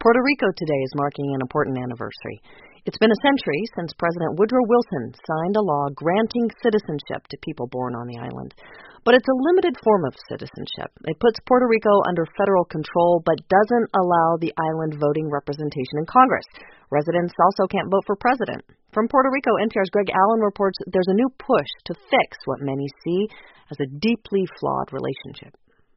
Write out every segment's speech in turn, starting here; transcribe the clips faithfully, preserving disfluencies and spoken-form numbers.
Puerto Rico today is marking an important anniversary. It's been a century since President Woodrow Wilson signed a law granting citizenship to people born on the island. But it's a limited form of citizenship. It puts Puerto Rico under federal control but doesn't allow the island voting representation in Congress. Residents also can't vote for president. From Puerto Rico, N P R's Greg Allen reports there's a new push to fix what many see as a deeply flawed relationship.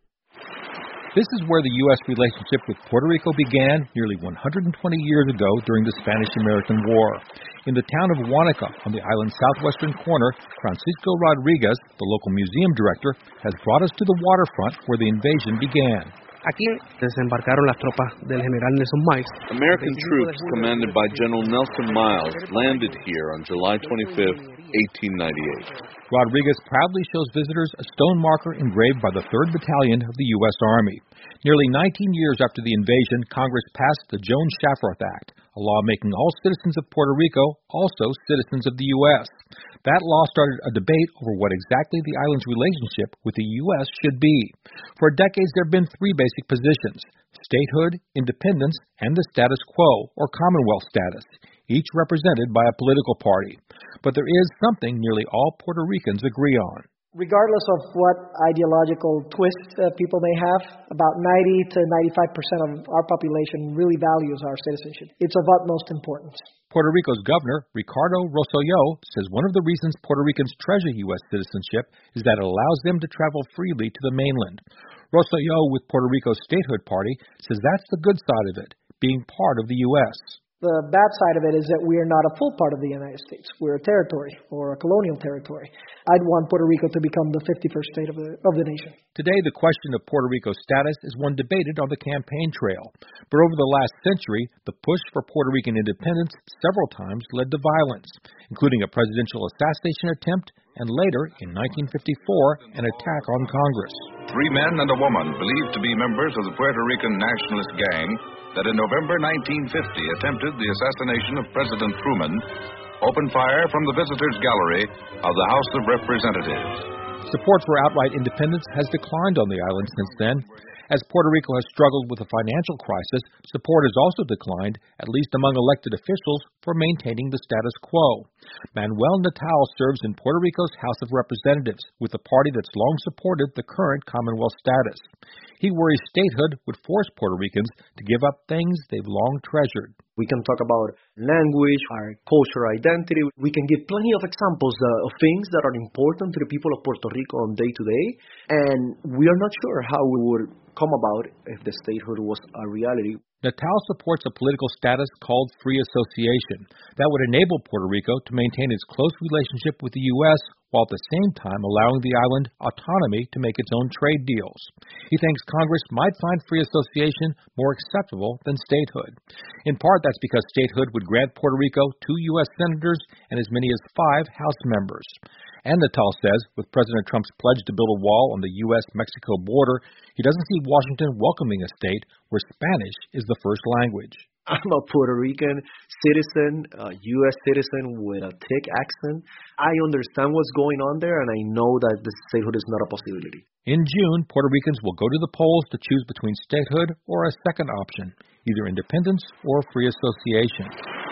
This is where the U S relationship with Puerto Rico began nearly one hundred twenty years ago during the Spanish-American War. In the town of Guánica, on the island's southwestern corner, Francisco Rodriguez, the local museum director, has brought us to the waterfront where the invasion began. Aquí desembarcaron las tropas del general Nelson Miles. American troops commanded by General Nelson Miles landed here on July twenty-fifth, eighteen ninety-eight. Rodriguez proudly shows visitors a stone marker engraved by the third Battalion of the U S Army. Nearly nineteen years after the invasion, Congress passed the Jones-Shafroth Act, a law making all citizens of Puerto Rico also citizens of the U S. That law started a debate over what exactly the island's relationship with the U S should be. For decades, there have been three basic positions: statehood, independence, and the status quo, or Commonwealth status, each represented by a political party. But there is something nearly all Puerto Ricans agree on. Regardless of what ideological twist uh, people may have, about ninety to ninety-five percent of our population really values our citizenship. It's of utmost importance. Puerto Rico's governor, Ricardo Rosselló, says one of the reasons Puerto Ricans treasure U S citizenship is that it allows them to travel freely to the mainland. Rosselló, with Puerto Rico's statehood party, says that's the good side of it, being part of the U S. The bad side of it is that we are not a full part of the United States. We're a territory, or a colonial territory. I'd want Puerto Rico to become the fifty-first state of the, of the nation. Today, the question of Puerto Rico's status is one debated on the campaign trail. But over the last century, the push for Puerto Rican independence several times led to violence, including a presidential assassination attempt and later, in nineteen fifty-four, an attack on Congress. Three men and a woman believed to be members of the Puerto Rican nationalist gang that in November nineteen fifty attempted the assassination of President Truman, opened fire from the visitors' gallery of the House of Representatives. Support for outright independence has declined on the island since then. As Puerto Rico has struggled with a financial crisis, support has also declined, at least among elected officials, for maintaining the status quo. Manuel Natal serves in Puerto Rico's House of Representatives, with a party that's long supported the current Commonwealth status. He worries statehood would force Puerto Ricans to give up things they've long treasured. We can talk about language, our cultural identity. We can give plenty of examples uh, of things that are important to the people of Puerto Rico on day to day, and we are not sure how we would come about if the statehood was a reality. Natal supports a political status called free association that would enable Puerto Rico to maintain its close relationship with the U S while at the same time allowing the island autonomy to make its own trade deals. He thinks Congress might find free association more acceptable than statehood. In part, that's because statehood would grant Puerto Rico two U S senators and as many as five House members. And Natal says, with President Trump's pledge to build a wall on the U S Mexico border, he doesn't see Washington welcoming a state where Spanish is the first language. I'm a Puerto Rican citizen, a U S citizen with a thick accent. I understand what's going on there, and I know that the statehood is not a possibility. In June, Puerto Ricans will go to the polls to choose between statehood or a second option, either independence or free association.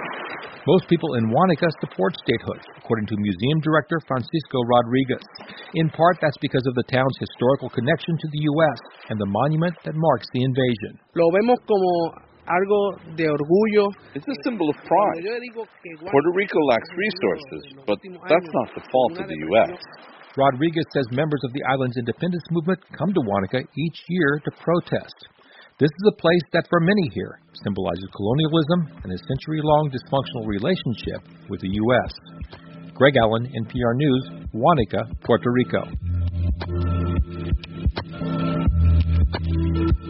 Most people in Guánica support statehood, according to museum director Francisco Rodriguez. In part, that's because of the town's historical connection to the U S and the monument that marks the invasion. Lo vemos como algo de orgullo. It's a symbol of pride. Puerto Rico lacks resources, but that's not the fault of the U S. Rodriguez says members of the island's independence movement come to Guánica each year to protest. This is a place that, for many here, symbolizes colonialism and a century-long dysfunctional relationship with the U S. Greg Allen, N P R News, Guánica, Puerto Rico.